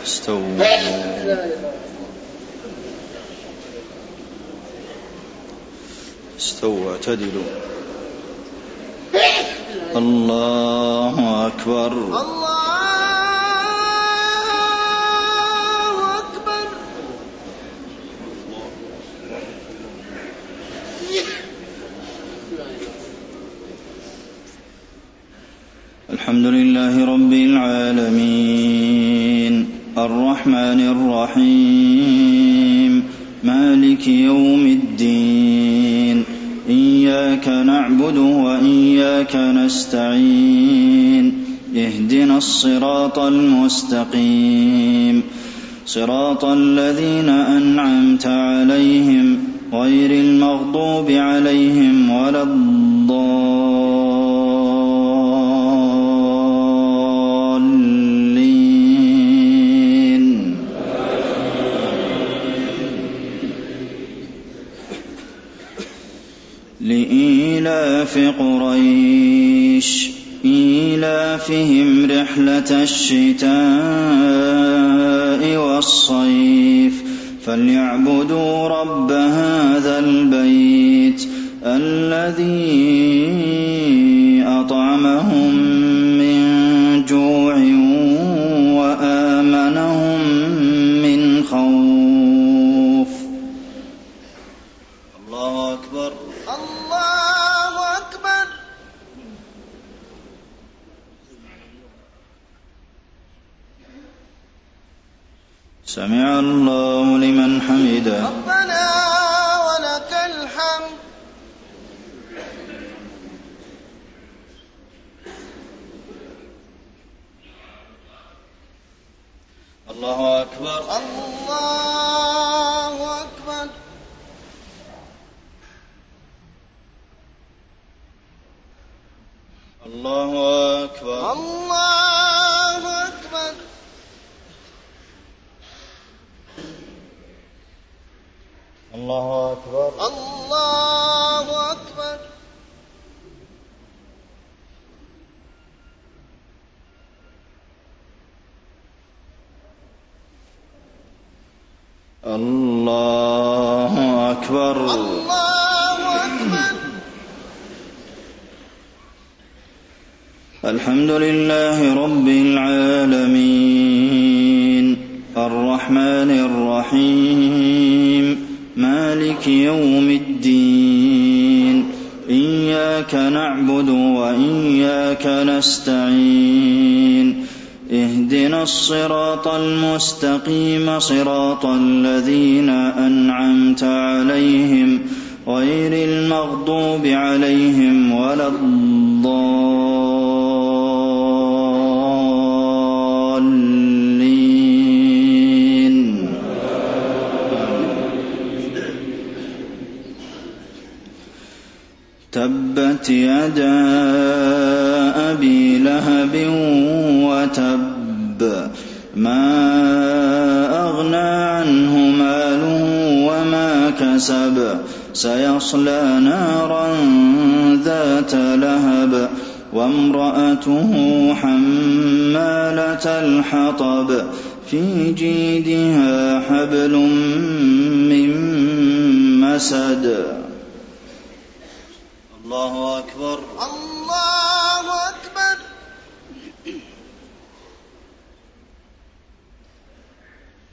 استووا اعتدلوا. الله أكبر. الحمد لله رب العالمين الرحمن الرحيم مالك يوم الدين إياك نعبد وإياك نستعين اهدنا الصراط المستقيم صراط الذين أنعمت عليهم غير المغضوب عليهم ولا الضالين. لإيلاف قريش إيلافهم رحلة الشتاء والصيف فليعبدوا رب هذا البيت الذي أطعمهم من جوع وآمنهم من خوف. الله أكبر. الله أكبر. سمع الله لمن حمده. ربنا ولك الحمد. الله أكبر. الله أكبر. الله أكبر. الله أكبر. الله أكبر. الله أكبر. الله أكبر. الله أكبر. الحمد لله رب العالمين الرحمن الرحيم مالك يوم الدين إياك نعبد وإياك نستعين اهدنا الصراط المستقيم صراط الذين أنعمت عليهم غير المغضوب عليهم ولا الضالين. تبت يدا أبي لهب وتب ما أغنى عنه ماله وما كسب سيصلى نارا ذات لهب وامرأته حمالة الحطب في جيدها حبل من مسد. الله أكبر. الله